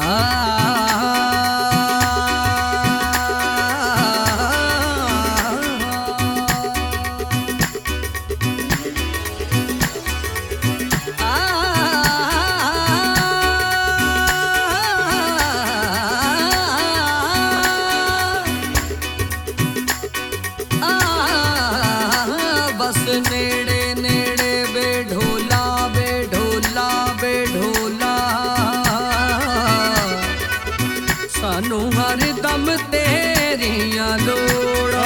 नेड़े नेड़े बेढोला बेढोला बेढोला सानू हर दम तेरियां लोड़ा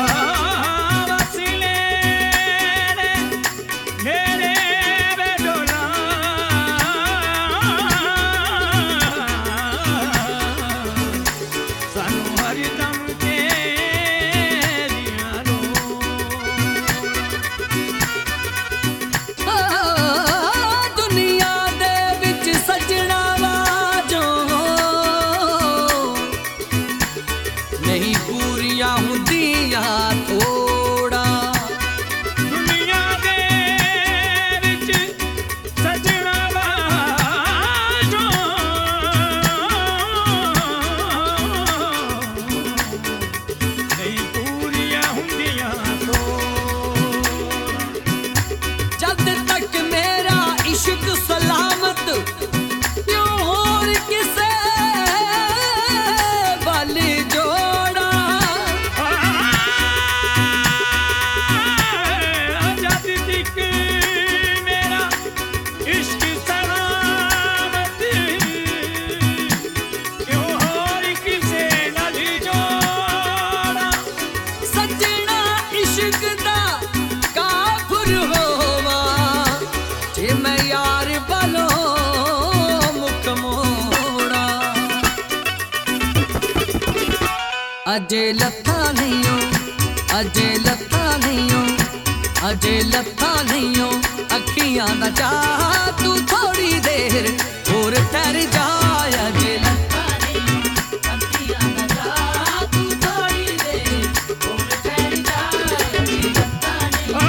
अजे लत्था नहीं हो अजे लत्था नहीं हो अजे लत्था नहीं हो अखियां दा चाह तू थोड़ी देर होर ठहर जा अजे लत्था नहीं हो अखियां दा चाह तू थोड़ी देर होर ठहर जा अजे लत्था नहीं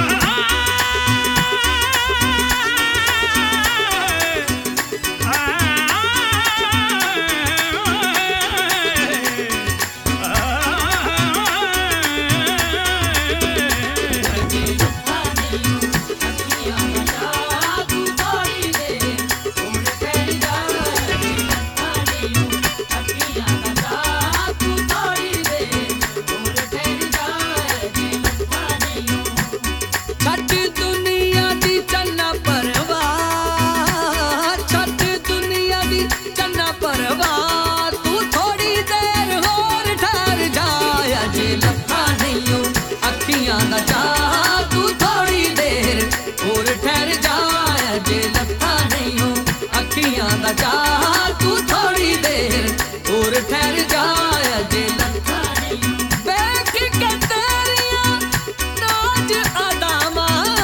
जा तू थोड़ी देर और ठहर जा अजे लत्था नहीं देख के तेरियां नाज अदामा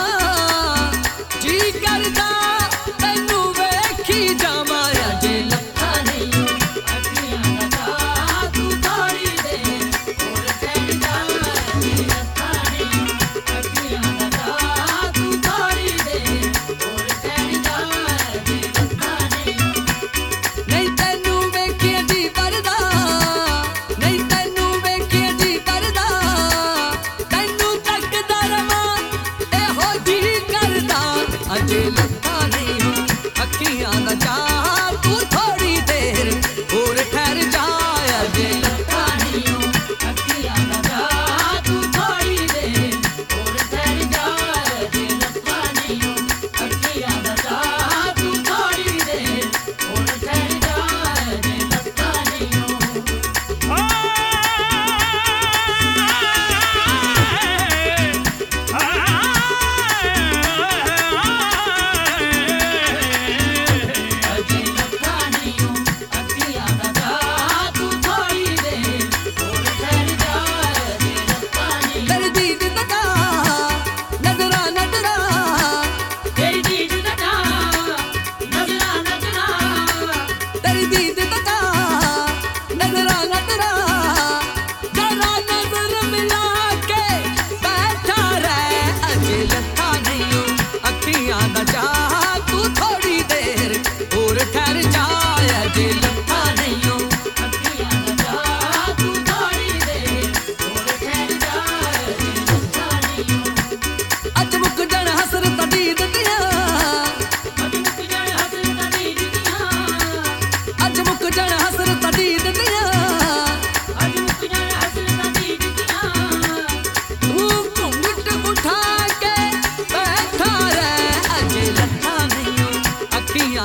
जी करदा तैनू वेखी जावां अजे लत्था नहीं अखियां दा जा तू थोड़ी देर और ठहर जा अजे लत्था नहीं अखियां दा जा तू थोड़ी देर और ठहर जा अजे लत्था अजे लत्था नहीं हो अखियां दा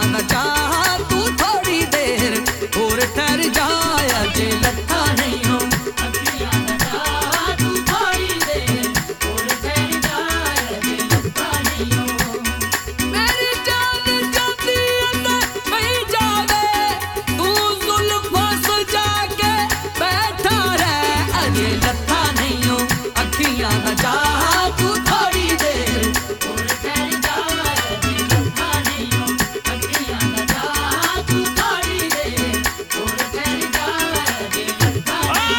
दा चाह तू थोड़ी देर और ठहर जा अजे लत्था नहीं हो अखियां दा चाह तू थोड़ी देर और ठहर जा अजे लत्था नहीं हो मेरी जान जाती अंदर नहीं जावे तू जुल्फों सजा के बैठा रह अजे लत्था नहीं हो अखियां दा चाह तू थोड़ी देर और ठहर जा अजे लत्था नहीं हो अखियां दा चाह तू थोड़ी देर और ठहर जा अजे लत्था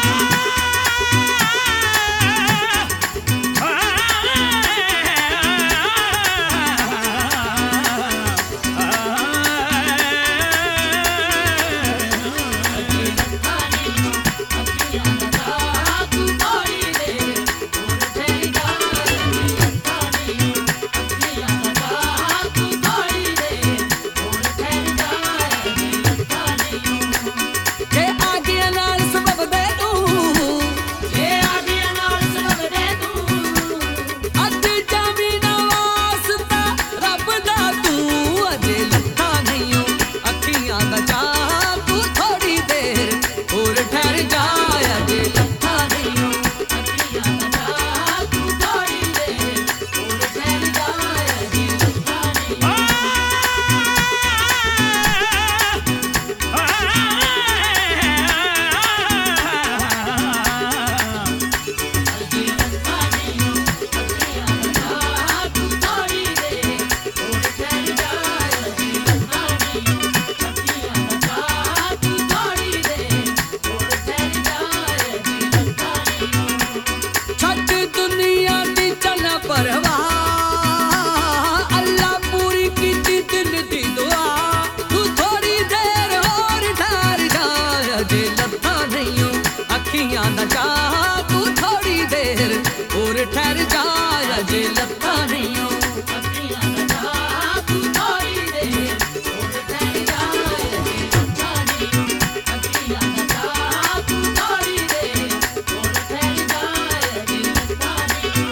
ठहर जा अजे लत्था नहीं हो अखियां दा चाह तू थोड़ी देर और ठहर जा अजे लत्था नहीं हो अखियां दा चाह तू थोड़ी देर और ठहर जा अजे लत्था नहीं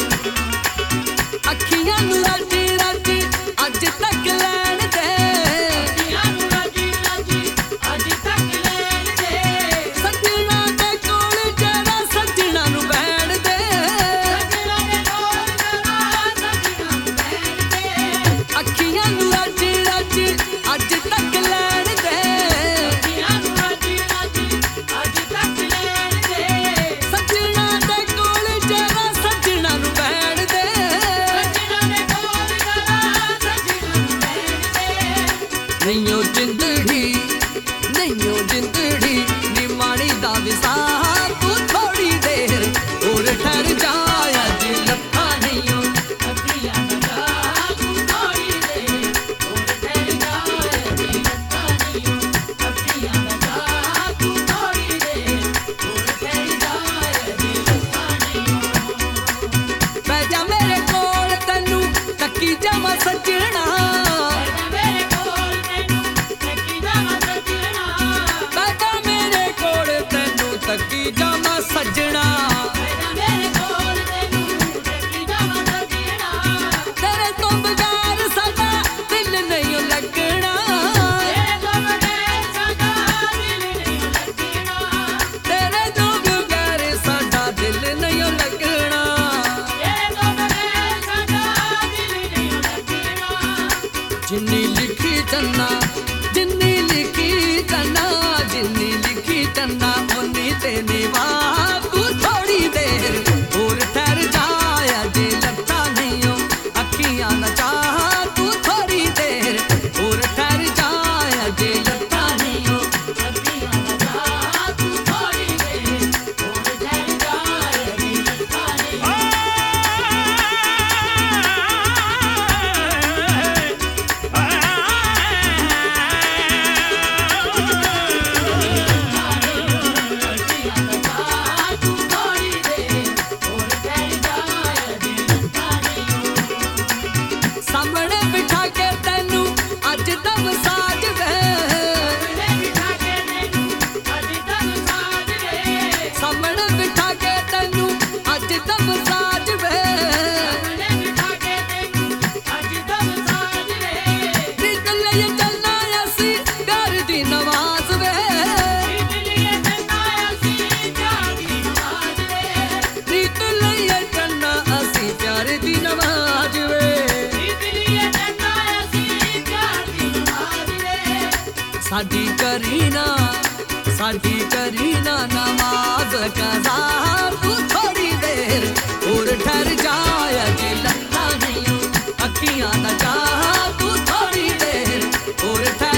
हो अखियां नू रज रज अज तक लैण दे अखियां नू रज रज अज तक लैण दे सजना दे कोल जरा सजना नू बैठ दे अखियां नू रज रज अज तक लैण दे अखियां नू रज रज अज तक लैण दे सजना दे कोल जरा सजना नू बैठ दे सजना दे कोल जरा सजना नू बैठ दे नैयो जिंदड़ी नी माड़ी दा विसार तू थोड़ी देर और ठहर जा अजे लत्था नहीं हो अखियां दा चाह तू थोड़ी देर और ठहर जा अजे लत्था नहीं हो अखियां दा चाह तू थोड़ी देर और ठहर जा अजे लत्था नहीं हो बैठ जा मेरे कोल तैनू तक्की जावां सजना मेरे कोल तैनू तक्की जावां सजना बैठ जा मेरे कोल तैनू तक्की ਦੀ ਨਵਾਜ਼ ਵੇ ਰੀਤ ਲਈਏ ਚੰਨਾ ਅਸੀਂ ਪਿਆਰੇ ਦੀ ਨਵਾਜ਼ ਵੇ ਸਾਡੀ ਕਰੀਨਾ ਨਮਾਜ਼ ਕਜ਼ਾ ਤੂੰ ਥੋੜੀ ਦੇਰ ਹੋਰ ਠਹਿਰ ਜਾ ਅਜੇ ਲੱਥਾ ਨਹੀਂ ਅੱਖੀਆਂ ਦਾ ਚਾਹ ਤੂੰ ਥੋੜੀ ਦੇਰ ਹੋਰ